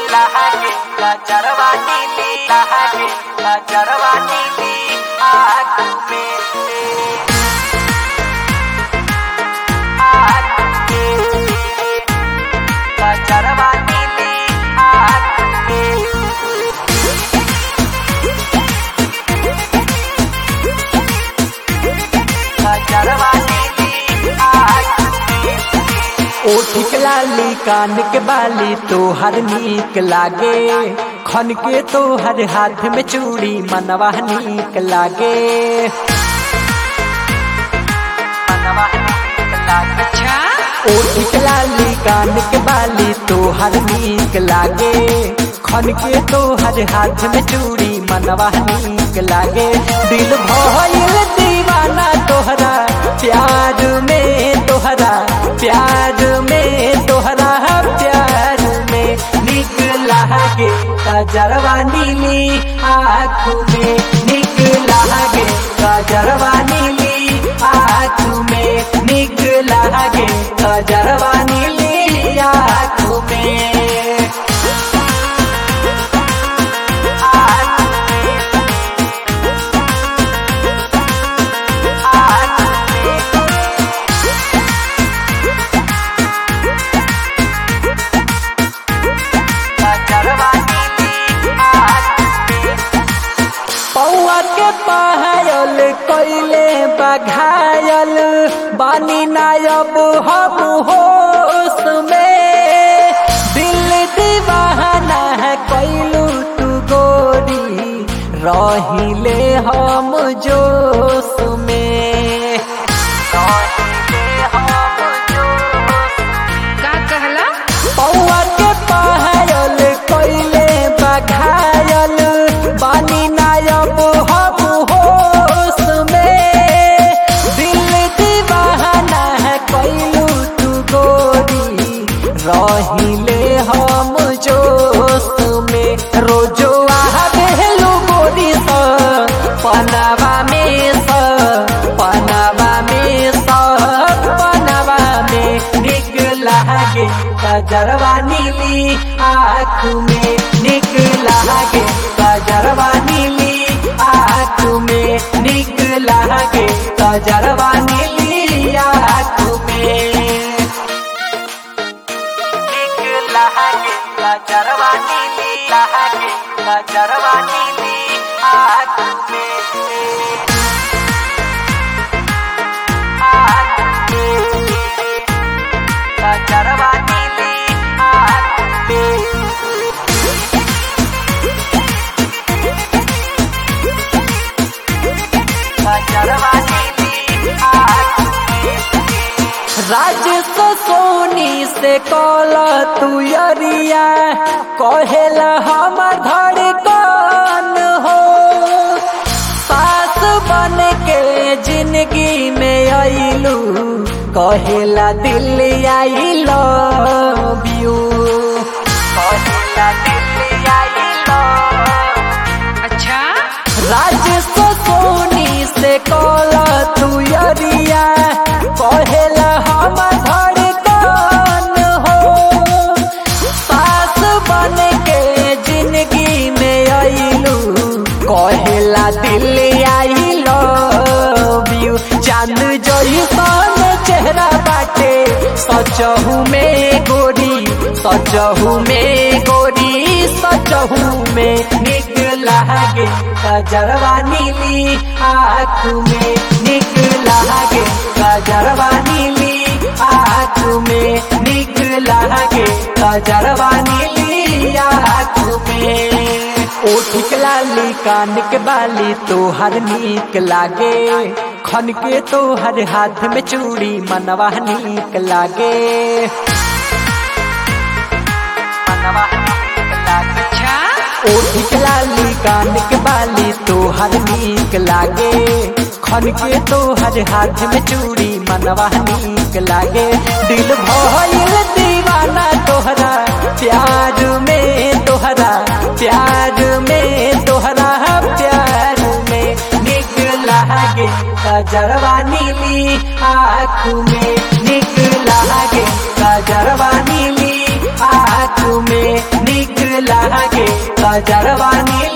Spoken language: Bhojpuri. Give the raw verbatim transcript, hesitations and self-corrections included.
लागे गजरवा नीली लागे गजरवा नीली आँख में आँख में गजरवा नीली आँख में गजरवा नीली आँख ओठ लाली कान के बाली तोहर नीक लागे खन के तोहर हाथ में चूड़ी मनवा नीक लागे मनवा नीक लागे अच्छा ओठ लाली कान के बाली तोहर नीक लागे खन के तोहर हाथ में चूड़ी मनवा नीक लागे दिल भइल दीवाना तोहरा प्यार में तोहरा प्यार में तोहरा प्यार में निक लागे गजरवा नीली आँख में निक लागे गजरवा नीली आँख में निक लागे गजरवा नीली आँख में पौआ के पायल कैले बघायल बानी नायब हम होश में दिल दीवाना है कैलू तू गोरी रहिले हम जोश में रहिले हम जोश का कहला पौआ के पायल कैले बघायल बानी नायब हम होश में दिल दीवाना है कैलू तू गोरी रहिले हम जोश में रोजो आवेलू गोरी स पनावा में स पनावा में स पनावा में निक लागे गजरवा नीली आँख में निक लागे गजरवा नीली आँख में निक लागे गजरवा नीली आँख में निक लागे गजरवा नीली लागे गजरवा नीली आँख में आँख में गजरवा नीली आँख में राजेश सोनी से कल तू यरिया कहेला हमर धड़कन हो सास बन के जिंदगी में आइलू कहेला दिल आई लव यू कहेला दिल आई लव अच्छा राजेश सोनी से कल तू यरिया कहेला हमर धड़कन हो सास बन के जिंदगी में आइलू कहेला दिल आई लव यू चांद जइसन चेहरा बाटे सचहू में गोरी सचहू में गोरी सचहू में निक लागे गजरवा नीली आँख में निक लागे गजरवा नीली आँख में निक लागे गजरवा नीली आँख में ओठ लाली कान के बाली तोहर नीक लागे खन के तोहर हाथ में चूड़ी मनवा नीक लागे मनवा नीक लागे अच्छा ओठ लाली कान के बाली तोहर नीक लागे खन के तोहर हाथ में चूड़ी मनवा नीक लागे दिल भइल दीवाना तोहरा प्यार में तोहरा प्यार में तोहरा प्यार में निक लागे गजरवा नीली आँख में निक लागे गजरवा नीली आँख में निक कजरवा नीली